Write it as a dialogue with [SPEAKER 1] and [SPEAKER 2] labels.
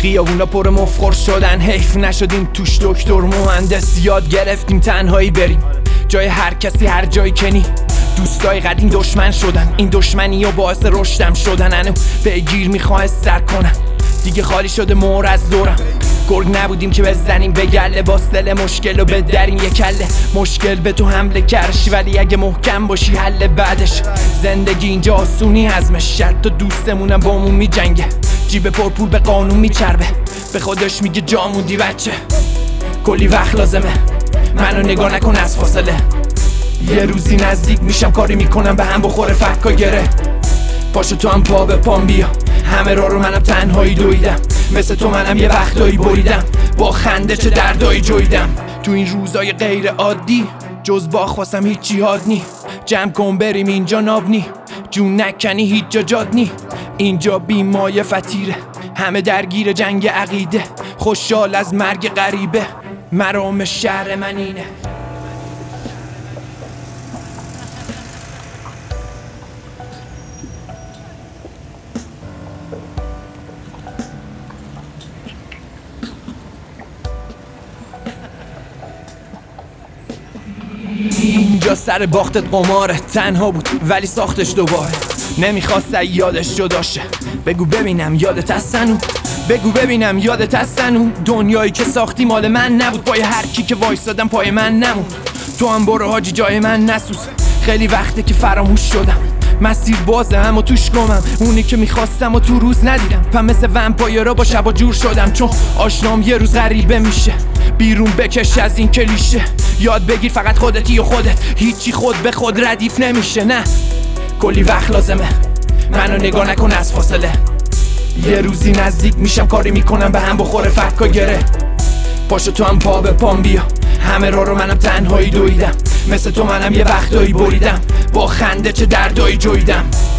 [SPEAKER 1] خیابونا پر مفخور شدن، حیف نشدیم توش دکتر مهندس. یاد گرفتیم تنهایی بریم جای هر کسی هر جایی کنی. دوستای قدیم دشمن شدن، این دشمنی و باعث رشدم شدن. انو بگیر میخواه سر کنم، دیگه خالی شده مور از دورم. گرگ نبودیم که بزنیم به گله، باس دل مشکل و بدریم یه کله. مشکل به تو حمله کرشی، ولی اگه محکم باشی حل بعدش. زندگی اینجا آسونی هضمش، شد تا دوستمونم بامون میجنگه. جیب پرپول به قانون میچربه، به خودش میگه جا موندی بچه. کلی وقت لازمه، منو نگاه نکن از فاصله. یه روزی نزدیک میشم کاری میکنم به هم بخوره فکا گره. پاشو تو هم پا به پام بیا، همه راه رو منم تنهایی دویدم. مثل تو منم یه وقتایی بریدم، با خنده چه دردایی جویدم. تو این روزای غیر عادی جز با خواستم هیچ جهاد نی. جمع کن بریم اینجا ناب نی، جون نکنی هیچ جا جاد نی. اینجا بیمای فتیره، همه درگیر جنگ عقیده. خوشحال از مرگ غریبه، مرام شهر من اینه. اینجا سر باختت قماره، تنها بود ولی ساختش دوباره. نمیخواست یادش جداشه، بگو ببینم یادت هستنو، بگو ببینم یادت هستنو. دنیایی که ساختی مال من نبود، پای هر کی که وایسادم پای من نموند. تو هم برو حاجی جای من نسوز، خیلی وقته که فراموش شدم. مسیر بازه هم و توش گمم، اونی که میخواستم و تو روز ندیدم. پس مثل ومپایرها با شبا جور شدم، چون آشنام یه روز غریبه میشه. بیرون بکش از این کلیشه، یاد بگیر فقط خودتی و خودت. هیچی خود به خود ردیف نمیشه، نه کلی وقت لازمه، منو نگاه نکن از فاصله. یه روزی نزدیک میشم کاری میکنم به هم بخوره فکا گره. پاشو تو هم پا به پام بیا، همه راه رو منم تنهایی دویدم. مثل تو منم یه وقتایی بریدم، با خنده چه دردایی جویدم.